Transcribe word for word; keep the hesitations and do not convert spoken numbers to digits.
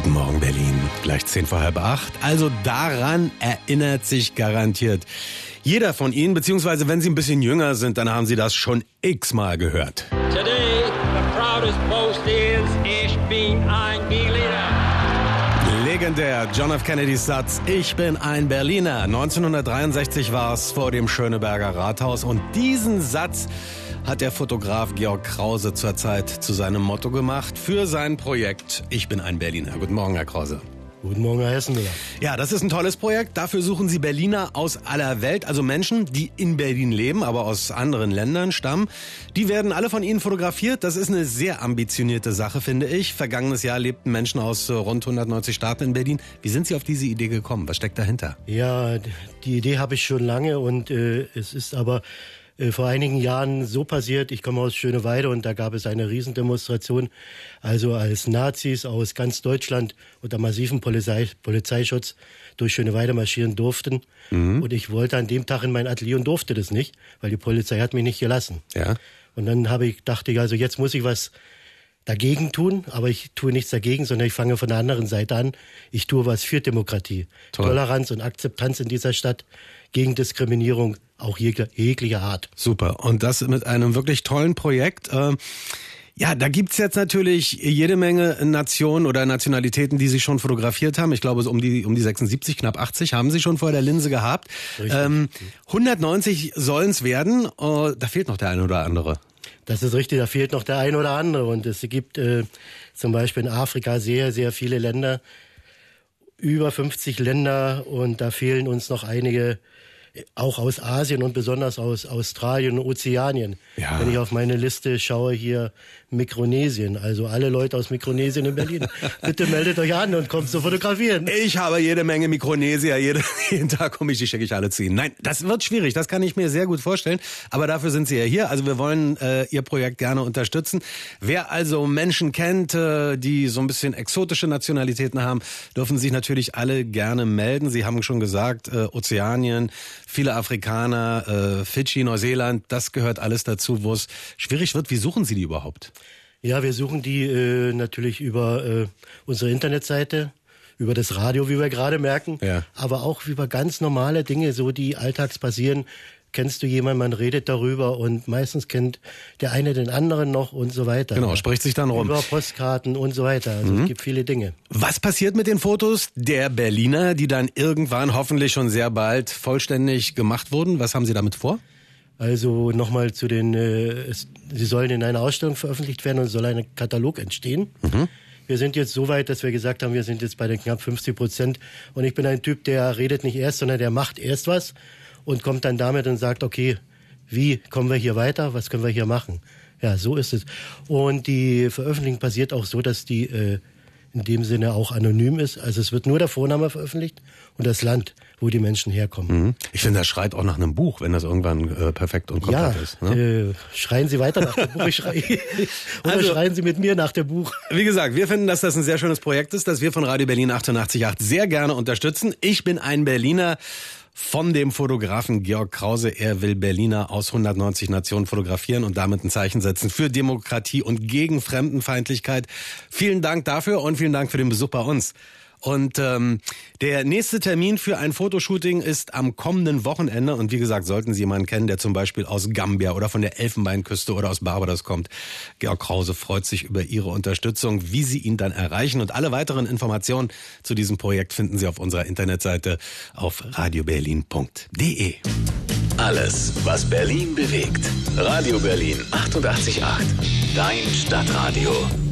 Guten Morgen Berlin, gleich zehn vor halb acht. Also daran erinnert sich garantiert jeder von Ihnen, beziehungsweise wenn Sie ein bisschen jünger sind, dann haben Sie das schon x-mal gehört. Today, the proudest boast is, ich bin ein Berliner. Legendär, John F. Kennedys Satz, ich bin ein Berliner. neunzehnhundertdreiundsechzig war es vor dem Schöneberger Rathaus und diesen Satz hat der Fotograf Georg Krause zur Zeit zu seinem Motto gemacht für sein Projekt Ich bin ein Berliner. Guten Morgen, Herr Krause. Guten Morgen, Herr Hessenmüller. Ja, das ist ein tolles Projekt. Dafür suchen Sie Berliner aus aller Welt, also Menschen, die in Berlin leben, aber aus anderen Ländern stammen. Die werden alle von Ihnen fotografiert. Das ist eine sehr ambitionierte Sache, finde ich. Vergangenes Jahr lebten Menschen aus rund hundertneunzig Staaten in Berlin. Wie sind Sie auf diese Idee gekommen? Was steckt dahinter? Ja, die Idee habe ich schon lange und äh, es ist aber äh, vor einigen Jahren so passiert. Ich komme aus Schöneweide und da gab es eine Riesendemonstration. Also als Nazis aus ganz Deutschland unter massivem Polizei, Polizeischutz durch Schöneweide marschieren durften. Mhm. Und ich wollte an dem Tag in mein Atelier und durfte das nicht, weil die Polizei hat mich nicht gelassen. Ja. Und dann habe ich, dachte ich, also jetzt muss ich was dagegen tun, aber ich tue nichts dagegen, sondern ich fange von der anderen Seite an. Ich tue was für Demokratie, Toll. Toleranz und Akzeptanz in dieser Stadt, gegen Diskriminierung, auch jeg- jeglicher Art. Super. Und das mit einem wirklich tollen Projekt. Äh, ja, da gibt's jetzt natürlich jede Menge Nationen oder Nationalitäten, die Sie schon fotografiert haben. Ich glaube, so um die um die sechsundsiebzig, knapp achtzig haben Sie schon vor der Linse gehabt. Ähm, hundertneunzig sollen's werden. Äh, da fehlt noch der eine oder andere. Das ist richtig, da fehlt noch der ein oder andere. Und es gibt äh, zum Beispiel in Afrika sehr, sehr viele Länder, über fünfzig Länder. Und da fehlen uns noch einige, auch aus Asien und besonders aus Australien und Ozeanien. Ja. Wenn ich auf meine Liste schaue, hier Mikronesien, also alle Leute aus Mikronesien in Berlin. Bitte meldet euch an und kommt zu fotografieren. Ich habe jede Menge Mikronesier, jede, jeden Tag komme ich, die schicke ich alle zu Ihnen. Nein, das wird schwierig, das kann ich mir sehr gut vorstellen, aber dafür sind Sie ja hier. Also wir wollen äh, Ihr Projekt gerne unterstützen. Wer also Menschen kennt, äh, die so ein bisschen exotische Nationalitäten haben, dürfen sich natürlich alle gerne melden. Sie haben schon gesagt, äh, Ozeanien, viele Afrikaner, äh, Fidschi, Neuseeland, das gehört alles dazu, wo es schwierig wird. Wie suchen Sie die überhaupt? Ja, wir suchen die äh, natürlich über äh, unsere Internetseite, über das Radio, wie wir gerade merken, ja. aber auch über ganz normale Dinge, so die alltags passieren. Kennst du jemanden, man redet darüber und meistens kennt der eine den anderen noch und so weiter. Genau, spricht sich dann rum. Über Postkarten und so weiter. Also mhm. es gibt viele Dinge. Was passiert mit den Fotos der Berliner, die dann irgendwann hoffentlich schon sehr bald vollständig gemacht wurden? Was haben Sie damit vor? Also nochmal zu den, äh, es, sie sollen in einer Ausstellung veröffentlicht werden und es soll ein Katalog entstehen. Mhm. Wir sind jetzt so weit, dass wir gesagt haben, wir sind jetzt bei den knapp fünfzig Prozent. Und ich bin ein Typ, der redet nicht erst, sondern der macht erst was und kommt dann damit und sagt, okay, wie kommen wir hier weiter? Was können wir hier machen? Ja, so ist es. Und die Veröffentlichung passiert auch so, dass die äh, in dem Sinne auch anonym ist. Also es wird nur der Vorname veröffentlicht und das Land, wo die Menschen herkommen. Mhm. Ich finde, das schreit auch nach einem Buch, wenn das irgendwann äh, perfekt und komplett ja, ist. Ne? Äh, schreien Sie weiter nach dem Buch. Ich schrei, oder also, schreien Sie mit mir nach dem Buch. Wie gesagt, wir finden, dass das ein sehr schönes Projekt ist, das wir von Radio Berlin achtundachtzig Komma acht sehr gerne unterstützen. Ich bin ein Berliner. Von dem Fotografen Georg Krause. Er will Berliner aus hundertneunzig Nationen fotografieren und damit ein Zeichen setzen für Demokratie und gegen Fremdenfeindlichkeit. Vielen Dank dafür und vielen Dank für den Besuch bei uns. Und ähm, der nächste Termin für ein Fotoshooting ist am kommenden Wochenende. Und wie gesagt, sollten Sie jemanden kennen, der zum Beispiel aus Gambia oder von der Elfenbeinküste oder aus Barbados kommt. Georg Krause freut sich über Ihre Unterstützung, wie Sie ihn dann erreichen. Und alle weiteren Informationen zu diesem Projekt finden Sie auf unserer Internetseite auf radio berlin punkt de. Alles, was Berlin bewegt. Radio Berlin achtundachtzig Komma acht. Dein Stadtradio.